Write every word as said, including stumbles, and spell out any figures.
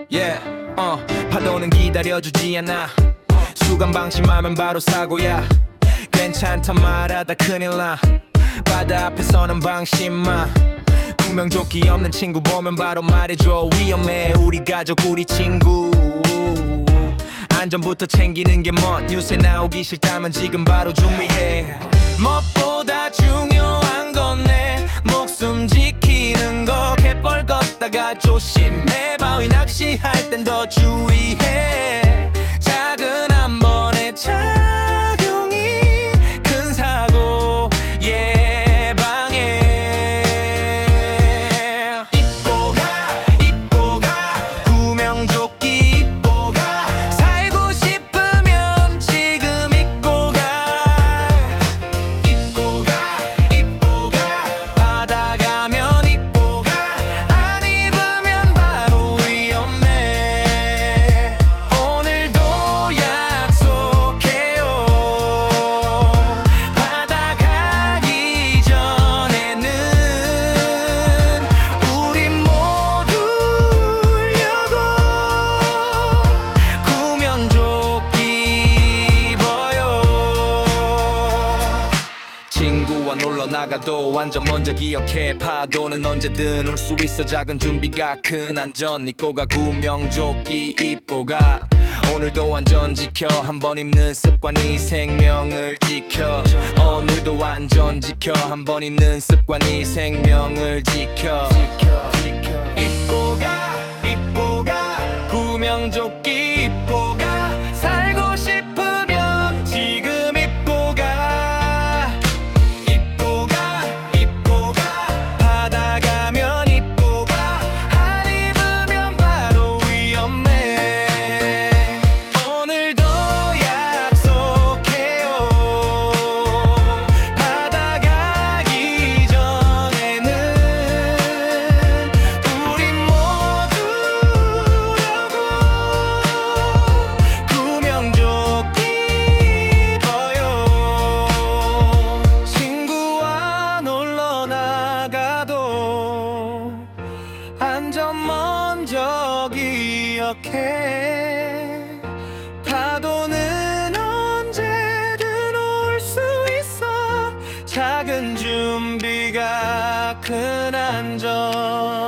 Yeah, 어 파도는 기다려주지 않아. 수감 방심하면 바로 사고야. 괜찮다 말하다 큰일 나. 바다 앞에서는 방심마. 구명조끼 없는 친구 보면 바로 말해줘. 위험해 우리 가족 우리 친구. 안전부터 챙기는 게 멋. 뉴스에 나오기 싫다면 지금 바로 준비해. 무엇보다 중요한 건 내 목숨 지키는 거. 갯벌 걷다가 조심해. 바위 낚시할 땐 더 주의해. 작은 한 번의 착용이 큰 사고 예방해. 입고 가 입고 가 구명조끼 입고 가. 살고 싶으면 지금 입고 가. 입고 가 입고 가. 바다 가면 입고 가. 안 입으면 바로 위험해. 오늘도 약속해요. 바다 가기 전에는 우리 모두 울려고 구명조끼 입어요. 친구와 놀러 나가도 완전 먼저 기억해. 파도는 언제든 올 수 있어. 작은 준비가 큰 안전. 입고 가 구명조끼 입고 가. 오늘도 안전 지켜. 한 번 입는 습관이 생명을 지켜. 오늘도 안전 지켜. 한 번 입는 습관이 생명을 지켜. 입고 가 입고 가 구명조끼 입고 가. 살고 싶으면 지금 입고 가. 입고 가 입고 가. 바다 가면 입고 가. 안 입으면 바로 위험해. 오늘도 약속해요. 바다 가기 전에는 우리 모두 울려고 구명조끼 입어요. 친구와 놀러 나가도 안전 먼저 기억해. 파도는 언제든 올 수 있어. 작은 준비가 큰 안전.